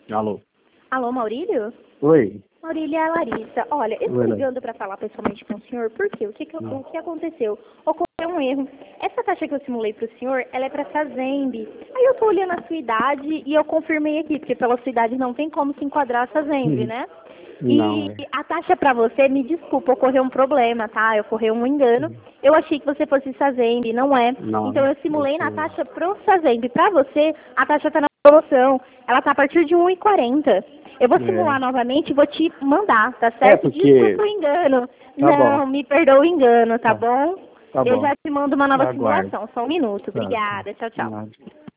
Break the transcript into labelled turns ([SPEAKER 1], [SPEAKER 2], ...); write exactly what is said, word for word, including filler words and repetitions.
[SPEAKER 1] Alô?
[SPEAKER 2] Alô, Maurílio?
[SPEAKER 1] Oi.
[SPEAKER 2] Maurílio, é a Larissa. Olha, eu estou
[SPEAKER 1] Oi,
[SPEAKER 2] ligando para falar pessoalmente com o senhor, porque o que, que, o que aconteceu? Ocorreu um erro. Essa taxa que eu simulei para o senhor, ela é para Sazembe. Aí eu estou olhando a sua idade e eu confirmei aqui, porque pela sua idade não tem como se enquadrar a Sazembe, né?
[SPEAKER 1] Não,
[SPEAKER 2] E
[SPEAKER 1] é.
[SPEAKER 2] a taxa para você, me desculpa, ocorreu um problema, tá? Ocorreu um engano. Eu achei que você fosse Sazembe, não é.
[SPEAKER 1] Não,
[SPEAKER 2] Então eu
[SPEAKER 1] eu
[SPEAKER 2] simulei na
[SPEAKER 1] sou...
[SPEAKER 2] taxa pro Sazembe. Para você, a taxa está na promoção. Ela está a partir de um e quarenta. Eu vou simular
[SPEAKER 1] É,
[SPEAKER 2] novamente e vou te mandar, tá
[SPEAKER 1] é
[SPEAKER 2] certo?
[SPEAKER 1] porque...
[SPEAKER 2] Desculpa o engano.
[SPEAKER 1] Tá bom,
[SPEAKER 2] Não, me perdoa o engano, tá
[SPEAKER 1] tá,
[SPEAKER 2] bom?
[SPEAKER 1] tá
[SPEAKER 2] Eu
[SPEAKER 1] bom.
[SPEAKER 2] já te mando uma
[SPEAKER 1] Eu
[SPEAKER 2] nova
[SPEAKER 1] aguardo.
[SPEAKER 2] simulação. Só um minuto.
[SPEAKER 1] Tá, tá.
[SPEAKER 2] Obrigada. Tchau, tchau.
[SPEAKER 1] Nada.